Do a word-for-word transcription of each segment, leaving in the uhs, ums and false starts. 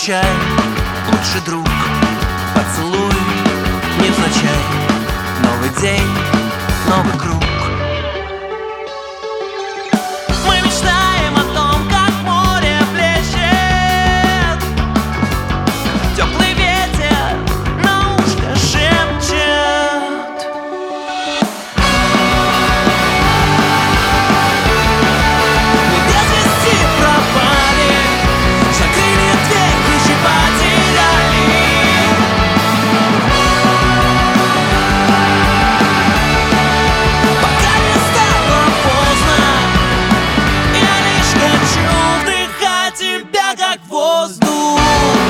Невзначай, лучший друг, поцелуй невзначай. Новый день, новый круг. Мы мечтаем о том, как море плещет, теплый ветер на ушко шепчет. Мы без вести пропали, закрыли дверь, ключи потеряли. Пока не стало поздно, я лишь хочу вдыхать тебя как воздух.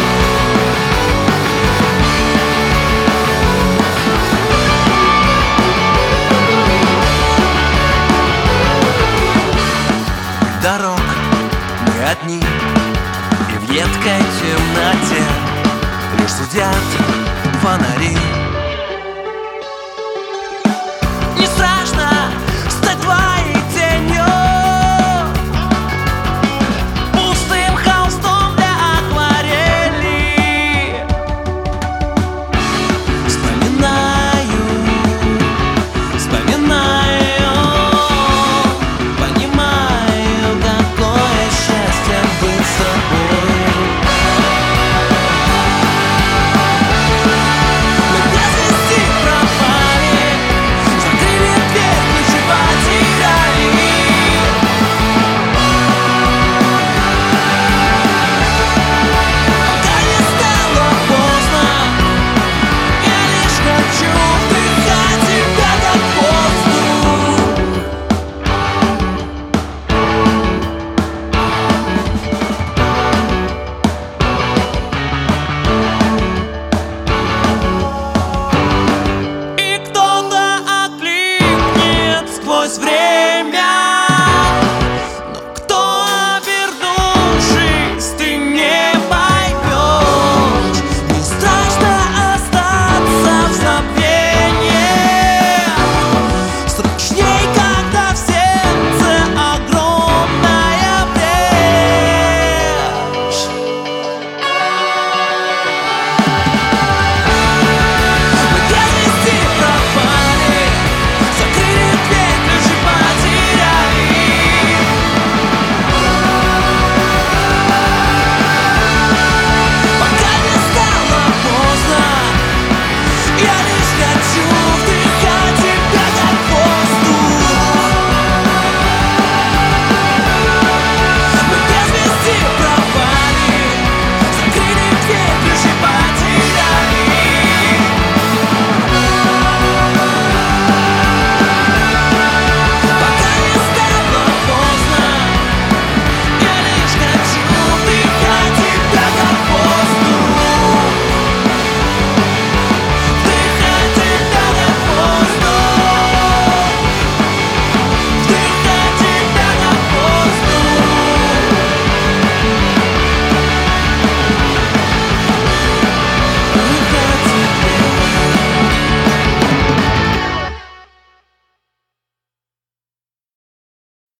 Дорог мы одни, и в едкой темноте лишь зудят фонари.